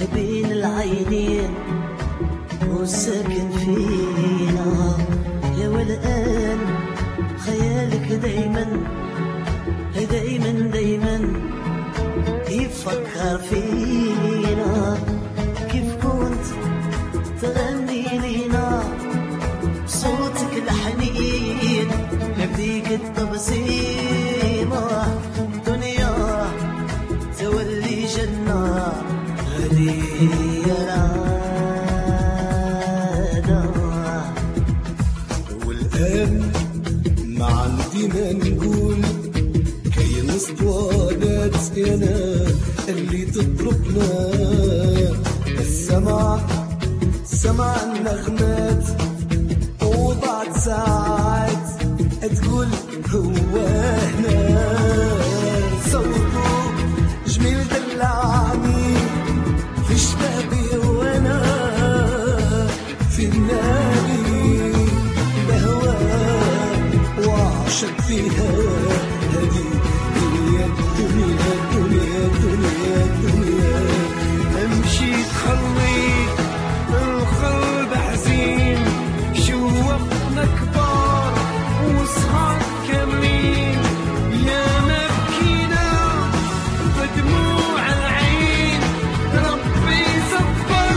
بين العينين وساكن فينا يا والآن خيالك دايما دايما دايما يفكر فينا كيف كنت تغني لينا صوتك الحنين بديك التبسيمة دنيا تولي جنة غدية رادا. والآن ما عندي ما نقول كاين اسطوانات انا اللي تضربنا سمع النغمات وبعد ساعات تقول هو هنا صوته جميل دلعني في شبابي وانا في النادي بهواه وعشق فيها هذه دنيا دنيا دنيا دنيا دنيا امشي تخلي القلب حزين شوقنا كبار وصغار كاملين يا مبكينا بدموع العين ربي صبر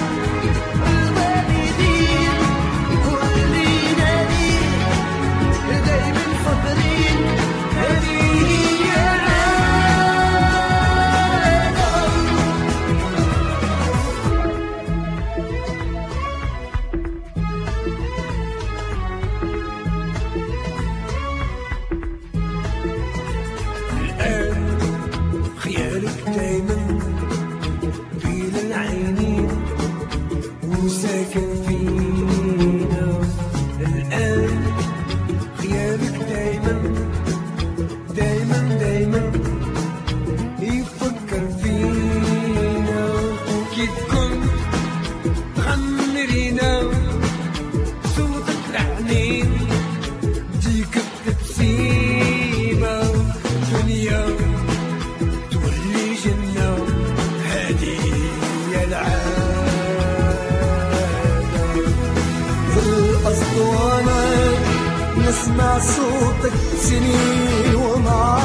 الوالدين واللينا دايما صابرين هذه هي الآن خيالك دايما بين العينين وساكن فينا الآن خيالك دايما دايما دايما يفكر فينا كيف كنت تغني لينا صوتك الحنين ديك التبسيمة دنيا تولي جنة هذه هي العادة. في الأسطوانات نسمع صوتك سنين ومع